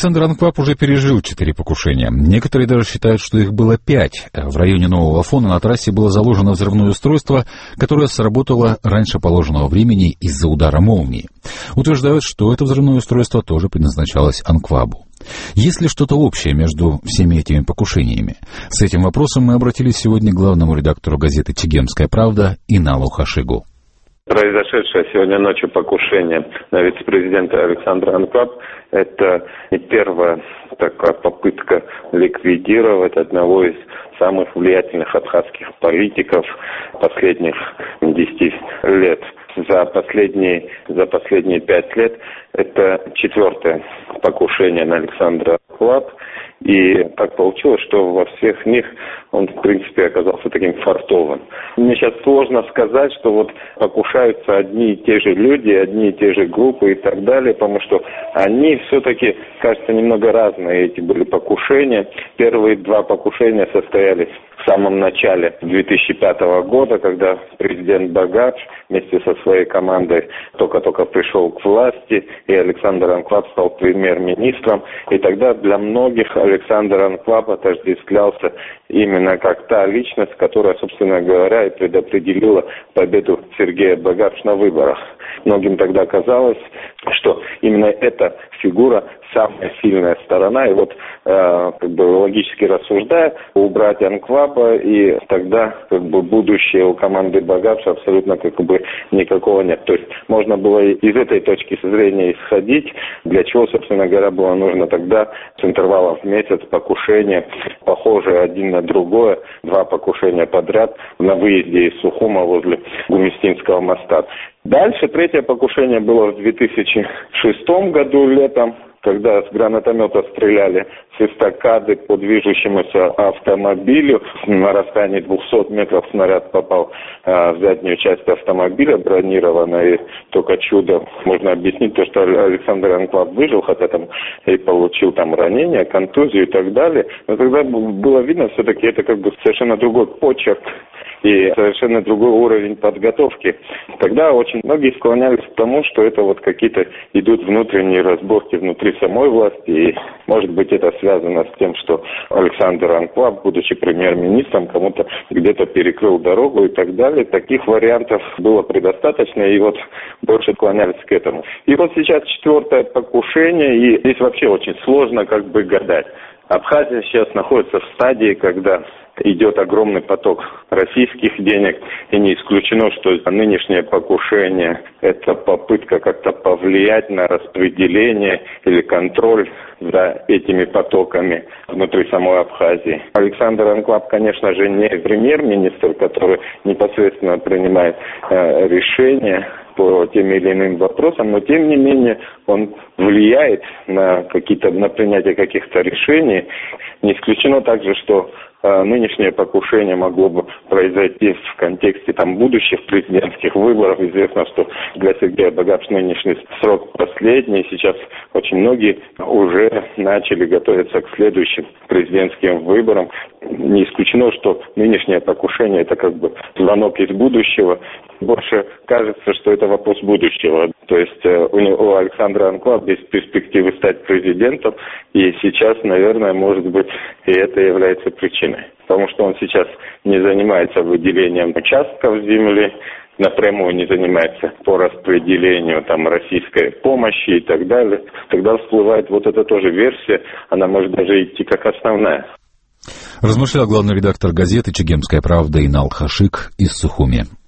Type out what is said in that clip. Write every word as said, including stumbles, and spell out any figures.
Александр Анкваб уже пережил четыре покушения. Некоторые даже считают, что их было пять. В районе Нового Афона на трассе было заложено взрывное устройство, которое сработало раньше положенного времени из-за удара молнии. Утверждают, что это взрывное устройство тоже предназначалось Анквабу. Есть ли что-то общее между всеми этими покушениями? С этим вопросом мы обратились сегодня к главному редактору газеты «Чегемская правда» Иналу Хашигу. Произошедшее сегодня ночью покушение на вице-президента Александра Анкваб – это не первая такая попытка ликвидировать одного из самых влиятельных абхазских политиков последних десяти лет. За последние, за последние пять лет это четвертое покушение на Александра Анкваб. И так получилось, что во всех них он, в принципе, оказался таким фартовым. Мне сейчас сложно сказать, что вот покушаются одни и те же люди, одни и те же группы и так далее, потому что они все-таки, кажется, немного разные, эти были покушения. Первые два покушения состоялись в самом начале две тысячи пятого года, когда президент Багач вместе со своей командой только-только пришел к власти, и Александр Анкваб стал премьер-министром. И тогда для многих Александр Анкваб отождествлялся именно как та личность, которая, собственно говоря, и предопределила победу Сергея Багача на выборах. Многим тогда казалось, что именно эта фигура самая сильная сторона, и вот э, как бы логически рассуждая, убрать Анкваба, и тогда как бы будущее у команды Багача абсолютно как бы никакого нет. То есть можно было из этой точки зрения исходить, для чего, собственно говоря, было нужно тогда с интервалом в месяц покушения, похожие один на другое, два покушения подряд на выезде из Сухума возле Гумистинского моста. Дальше третье покушение было в две тысячи шестом году летом, когда с гранатомета стреляли с эстакады по движущемуся автомобилю. На расстоянии двухсот метров снаряд попал а, в заднюю часть автомобиля, бронированной. Только чудо можно объяснить то, что Александр Анкваб выжил, хотя там и получил там ранение, контузию и так далее. Но тогда было видно, все-таки это как бы совершенно другой почерк и совершенно другой уровень подготовки. Тогда очень многие склонялись к тому, что это вот какие-то идут внутренние разборки внутри самой власти, и, может быть, это связано с тем, что Александр Анкваб, будучи премьер-министром, кому-то где-то перекрыл дорогу и так далее. Таких вариантов было предостаточно, и вот больше склонялись к этому. И вот сейчас четвертое покушение, и здесь вообще очень сложно как бы гадать. Абхазия сейчас находится в стадии, когда идет огромный поток российских денег, и не исключено, что нынешнее покушение – это попытка как-то повлиять на распределение или контроль за этими потоками внутри самой Абхазии. Александр Анкваб, конечно же, не премьер-министр, который непосредственно принимает э, решения по тем или иным вопросам, но тем не менее он влияет на какие-то, на принятие каких-то решений. Не исключено также, что э, нынешнее покушение могло бы произойти в контексте там будущих президентских выборов. Известно, что для Сергея Багача нынешний срок последний. Сейчас очень многие уже начали готовиться к следующим президентским выборам. Не исключено, что нынешнее покушение – это как бы звонок из будущего. Больше кажется, что это вопрос будущего. То есть э, у, у Александра Анкваба есть перспективы стать президентом, и сейчас, наверное, может быть, и это является причиной. Потому что он сейчас не занимается выделением участков земли, напрямую не занимается по распределению там российской помощи и так далее. Тогда всплывает вот эта тоже версия, она может даже идти как основная. Размышлял главный редактор газеты «Чегемская правда» Инал Хашиг из Сухуми.